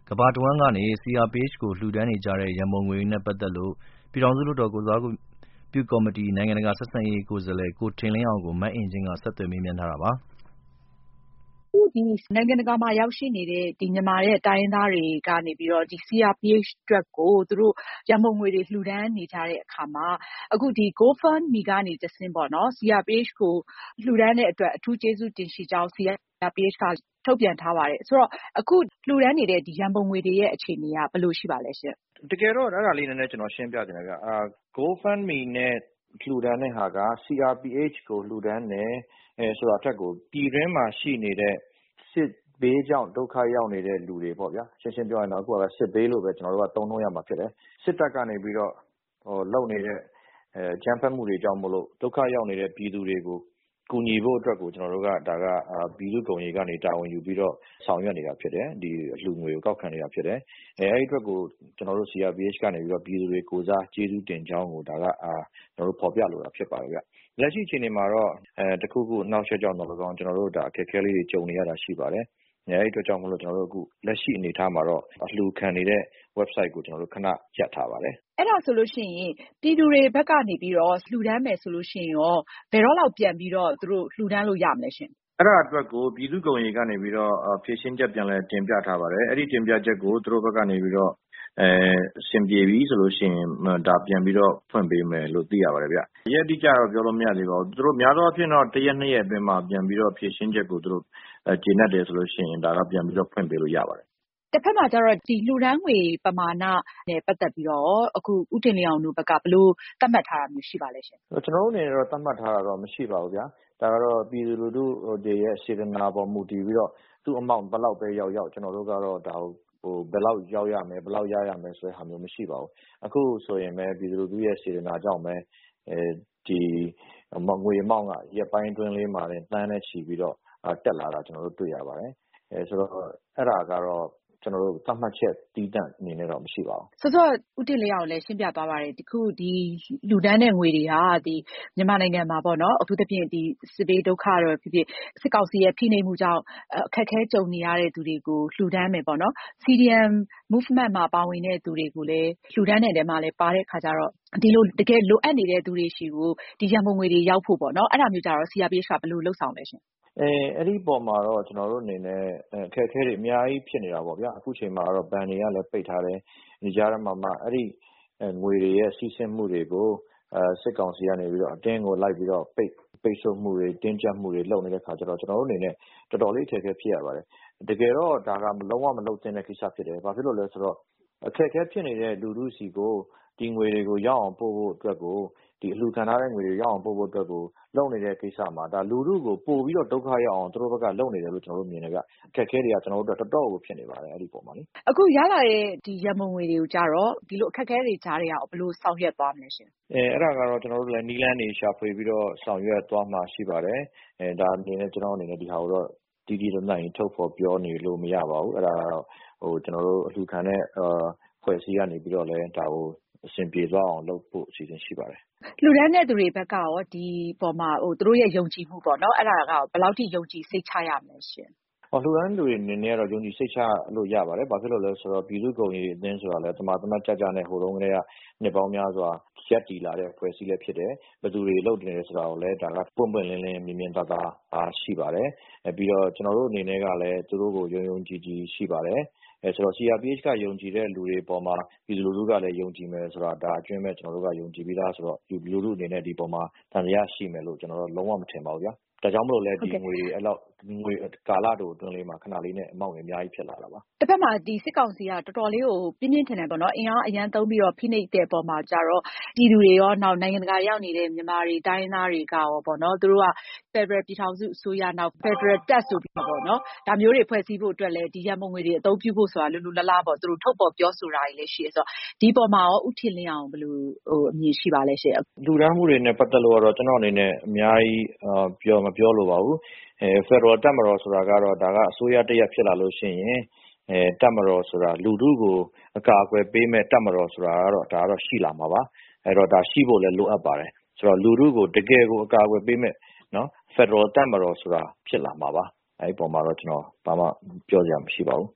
ကမ္ဘာတဝန်းကနေ CRPH ကိုလှူဒါန်းနေကြတဲ့ရန်ပုံငွေတွေနဲ့ပတ်သက်လို့ပြည်ထောင်စုလွှတ်တော်ကိုယ်စားပြုကော်မတီနိုင်ငံတကာဆက်ဆံရေးကိုယ်စားလှယ်ကိုထင်လင်းအောင်ကိုမအင်ကြင်းကဆက်သွယ်မေးမြန်းထားတာပါ။ဒီနိုင်ငံတကာမှာရောက်ရှိနေတဲ့ဒီမြန်မာရဲ့တိုင်းရင်းသားတွေကနေပြီးတော့ဒီ CRPH အတွက်ကိုသူတို့ရန်ပုံငွေတွေလှူဒါန်းနေကြတဲ့အခါမှာအခုဒီ GoFundMe ကနေတဆင့်ပေါ့နော် CRPH ကိုလှူဒါန်းတဲ့အတွက်အထူးကျေးဇူးတင်ရှိကြောင်း CRPH ကထုတ်ပြန်ထားပါတယ်။ဆိုတော့အခုလှူဒါန်းနေတဲ့ဒီရန်ပုံငွေတွေရဲ့အခြေအနေကဘယ်လိုရှိပါလဲရှင့်။တကယ်တော့အဲ့ဒါလေးနည်းနည်းကျွန်တော်ရှင်းပြချင်တယ်ဗျ။ GoFundMe နဲ့လှူဒါန်းတဲ့ဟာက CRPH ကိုလှူဒါန်းတယ်ဆိုတာအထက်ကိုပြည်တွင်းမှာရှိနေတဲ့စစ်ဘေးကြောင့်ဒုက္ခရောက်နေတဲ့လူတွေပေါ့ဗျာရှင်းရှင်းပြောရင်တော့အခုကစစ်ဘေးလို့ပဲကျွန်တော်တို့ကသုံးလို့ရမှာဖြစ်တယ်စစ်တပ်ကနေပြီးတော့လုပ်နေတဲ့ကြမ်းဖက်မှုတွေကြောင့်မလို့ဒုက္ခရောက်နေတဲ့ပြည်သူတွေကိုကူညီဖို့အတွက်ကိုကျွန်တော်တို့ကဒါကပြည်သူ့ကုန်ရေးကနေတာဝန်ယူပြီးတော့ဆောင်ရွက်နေတာဖြစ်တယ်ဒီအလှူငွေကိုကောက်ခံနေတာဖြစ်တယ်အဲဒီအတွက်ကိုကျွန်တော်တို့ CRPH ကနေပြီးတော့ပြည်သူတွေကိုစားကျေးဇူးတင်ကြောင်းကိုဒါကကျွန်တော်တို့ဖော်ပြလိုတာဖြစ်ပါတယ်ဗျလက်ရှိအချိန်မှာတော့တခုခုနောက်ဆက်ကြောင်းတော့ကျွန်တော်တို့ဒါအခက်အခဲလေးတွေကြုံနေရတာရှိပါတယ်အဲဒီအတွက်ကြောင့်မလို့ကျွန်တော်တို့အခုလက်ရှိအနေအထားမှာတော့အလှူခံနေတဲ့ website ကိုကျွန်တော်တို့ခဏရပ်ထားပါတယ်အဲ့ဒါဆိုလို့ရှိရင်ပြည်သူတွေဘက်ကနေပြီးတော့လှူဒန်းမယ်ဆိုလို့ရှိရင်ရောဘယ်တော့လောက်ပြန်ပြီးတော့သူတို့လှူဒန်းလို့ရမလဲရှင်အဲ့ဒါအတွက်ကိုပြည်သူ့ကုန်ရေးကနေပြီးတော့ဖြည့်ရှင်းချက်ပြန်လဲတင်ပြထားပါတယ်အဲ့ဒီတင်ပြချက်ကိုသူတို့ဘက်ကနေပြီးတော့အဆင်ပြေပြီဆိုလို့ရှိရင်ဒါပြန်ပြီးတော့ဖွင့်ပေးမယ်လို့သိရပါတယ်ဗျ။ရက်တိကျတော့ပြောလို့မရသေးပါဘူး။သူတို့များသောအားဖြင့်တော့တစ်ရက်နှစ်ရက်အတွင်းမှာပြန်ပြီးတော့ဖြည့်ရှင်းချက်ကိုသူတို့ကျေနပ်တယ်ဆိုလို့ရှိရင်ဒါကပြန်ပြီးတော့ဖွင့်ပေးလို့ရပါတယ်။တစ်ဖက်မှာကျတော့ဒီလှူဒန်းငွေပမာဏနဲ့ပတ်သက်ပြီးတော့အခုဦးတင်လင်းအောင်တို့ဘက်ကဘယ်လိုသတ်မှတ်ထားတာမျိုးရှိပါလဲရှင်။ကျွန်တော်တို့အနေနဲ့တော့သတ်မှတ်ထားတာတော့မရှိပါဘူးဗျာ။ဒါကတော့ပြည်သူလူထုတွေရဲ့စေတနာပေါ်မူတည်ပြီးတော့သူ့အမောင့်ဘယ်လောက်ပဲရောက်ကျွန်တော်တို့ကတော့ဒါဘယ်လောက်ရောက်ရမယ်ဘယ်လောက်ရရမယ်ဆိုတဲ့ဟာမျိုးမရှိပါဘူးအခုဆိုရင်ပဲပြည်သူလူထုရဲ့စေတနာကြောင့်ပဲဒီငွေအမောင့်ကရက်ပိုင်းတွင်းလေးမှာတန်းနဲ့ချီပြီးတော့တက်လာတာကျွန်တော်တို့တွေ့ရပါတယ်ဆိုတော့အဲ့ဒါကတော့ကျွန်တော်တို့သတ်မှတ်ချက်တီးတန့်အနေနဲ့တော့မရှိပါဘူးဆိုတော့ဦးတင်လင်းအောင်လည်းရှင်းပြသွားပါတယ်ဒီခုဒီလူဒန်းတဲ့ငွေတွေဟာဒီမြန်မာနိုင်ငံမှာပေါ့နော်အထူးသဖြင့်ဒီစစ်ဘေးဒုက္ခတော့ဖြစ်ဖြစ်စစ်ကောင်စီရဲ့ဖိနှိပ်မှုကြောင့်အခက်အခဲကြုံနေရတဲ့သူတွေကိုလှူဒန်းမယ်ပေါ့နော် CDM movement မှာပါဝင်တဲ့သူတွေကိုလည်းလှူဒန်းတဲ့တဲမှာလည်းပါတဲ့ခါကျတော့ဒီလိုတကယ်လိုအပ်နေတဲ့သူတွေရှိကိုဒီရန်ပုံငွေတွေရောက်ဖို့ပေါ့နော်အဲ့ဒါမျိုးကြတော့ CRPH ကဘယ်လိုလုပ်ဆောင်လဲရှင်အဲ့ဒီပုံမှာတော့ကျွန်တော်တို့အနေနဲ့အခက်အခဲတွေအများကြီးဖြစ်နေတာပေါ့ဗျာအခုချိန်မှာတော့ဘဏ်တွေကလည်းပိတ်ထားတယ်ဒီကြားထဲမှာအဲ့ဒီငွေတွေရဲ့စီးဆင်းမှုတွေကိုစစ်ကောင်စီကနေပြီးတော့အတင်းကိုလိုက်ပြီးတော့ပိတ်ဆို့မှုတွေတင်းကျပ်မှုတွေလုပ်နေတဲ့ခါကျတော့ကျွန်တော်တို့အနေနဲ့တော်တော်လေးအခက်အခဲဖြစ်ရပါတယ်တကယ်တော့ဒါကလုံးဝမလုပ်သင့်တဲ့ကိစ္စဖြစ်တယ်ဘာဖြစ်လို့လဲဆိုတော့အခက်အခဲဖြစ်နေတဲ့လူထုစီကိုဒီငွေတွေကိုရောက်အောင်ပို့ဖို့အတွက်ကိုဒီအလှူခံထားတဲ့ငွေတွေရောက်အောင်ပို့ဖို့အတွက်ကိုလုပ်နေတဲ့ကိစ္စမှာဒါလူထုကိုပို့ပြီးတော့ဒုက္ခရောက်အောင်သူတို့ဘက်ကလုပ်နေတယ်လို့ကျွန်တော်တို့မြင်တယ်ဗျအခက်အခဲတွေကကျွန်တော်တို့တော်တော်ကိုဖြစ်နေပါတယ်အဲ့ဒီပုံမှာလေအခုရလာတဲ့ဒီရန်ပုံငွေတွေကိုကြတော့ဒီလိုအခက်အခဲတွေကြားတွေကဘယ်လိုဆောင်ရွက်သွားမလဲရှင်အဲ့ဒါကတော့ကျွန်တော်တို့လည်းနီးလန်းနေရှာဖွေပြီးတော့ဆောင်ရွက်သွားမှာရှိပါတယ်ဒါအနေနဲ့ကျွန်တော်အနေနဲ့ဒီဟာကိုတော့တီးတီးလုံးနိုင်ထုတ်ဖော်ပြောနေလို့မရပါဘူးအဲ့ဒါကတော့ကျွန်တော်တို့အလှူခံတဲ့ဖွဲ့စည်းကနေပြီးတော့လည်းဒါကိုအဆင်ပြေသွားအောင်လုပ်ဖို့အစီအစဉ်ရှိပါတယ်လှူဒန်းတဲ့သူတွေဘက်ကရောဒီပေါ်မှာသူတို့ရဲ့ယုံကြည်မှုပေါ့နော်အဲ့ဒါကဘယ်လောက်ထိယုံကြည်စိတ်ချရမလဲရှင်လှူဒန်းလူတွေအနေနဲ့ကတော့ယုံကြည်စိတ်ချလို့ရပါတယ်။ဘာဖြစ်လို့လဲဆိုတော့ပြည်သူ့ကုန်ရေးအသင်းဆိုတာလည်းတမန်ကြနဲ့ဟိုတုန်းကလေးကနှစ်ပေါင်းများစွာရက်တည်လာတဲ့အဖွဲ့အစည်းလည်းဖြစ်တယ်။ဘယ်သူတွေလုပ်နေတယ်ဆိုတာကိုလည်းဒါကပွင့်ပွင့်လင်းလင်းမြင်မြင်သာသာရှိပါတယ်။ပြီးတော့ကျွန်တော်တို့အနေနဲ့ကလည်းသူတို့ကိုယုံကြည်ရှိပါတယ်။ဆိုတော့ CRPH ကယုံကြည်တဲ့လူတွေပေါ်မှာပြည်သူလူထုကလည်းယုံကြည်မယ်ဆိုတာဒါအကျွမ်းမဲ့ကျွန်တော်တို့ကယုံကြည်ပြီးသားဆိုတော့လူထုအနေနဲ့ဒီပေါ်မှာတန်တရားရှိမယ်လို့ကျွန်တော်တို့လုံးဝမထင်ပါဘူးဗျာ။ဒါကြောင့်မလို့လဲဒီငွေတွေအဲ့လောက်ငွေကာလတိုအတွင်းလေးမှာခဏလေးနဲ့အမောင့်တွေအများကြီးဖြစ်လာတာပါတစ်ဖက်မှာဒီစစ်ကောင်စီကတော်တော်လေးကိုပြင်းပြင်းထန်ထန်ပေါ့နော်အင်အားအရန်သုံးပြီးတော့ဖိနှိပ်တဲ့ပုံမှာကြတော့ပြည်သူတွေရောနောက်နိုင်ငံတကာရောက်နေတဲ့မြန်မာတွေတိုင်းရင်းသားတွေကရောပေါ့နော်သူတို့က Federal ပြည်ထောင်စုအစိုးရနောက် Federal တပ်ဆိုပြီးပေါ့နော်ဒါမျိုးတွေဖွဲ့စည်းဖို့အတွက်လည်းဒီရန်ပုံငွေတွေအသုံးပြုဖို့ဆိုတာလူလလားပေါ့သူတို့ထုတ်ပေါ်ပြောဆိုတာတွေလည်းရှိတယ်ဆိုတော့ဒီပေါ်မှာရောဦးထင်လင်းအောင်ဘယ်လိုအမြင်ရှိပါလဲရှင်လူဒန်းမှုတွေနဲ့ပတ်သက်လို့တော့ကျွန်တော်အနေနဲ့အများကြီးမပြောလိုပါဘူးFederal တပ်မတော်ဆိုတာကတော့ဒါကအစိုးရတရက်ဖြစ်လာလို့ရှိရင်တပ်မတော်ဆိုတာလူထုကိုအကာအကွယ်ပေးမဲ့တပ်မတော်ဆိုတာကတော့ဒါကတော့ရှိလာမှာပါအဲ့တော့ဒါရှိဖို့လည်းလိုအပ်ပါတယ်ဆိုတော့လူထုကိုတကယ်ကိုအကာအကွယ်ပေးမဲ့နော် Federal တပ်မတော်ဆိုတာဖြစ်လာမှာပါအဲ့ဒီပုံမှာတော့ကျွန်တော်ဘာမှပြောစရာမရှိပါဘူး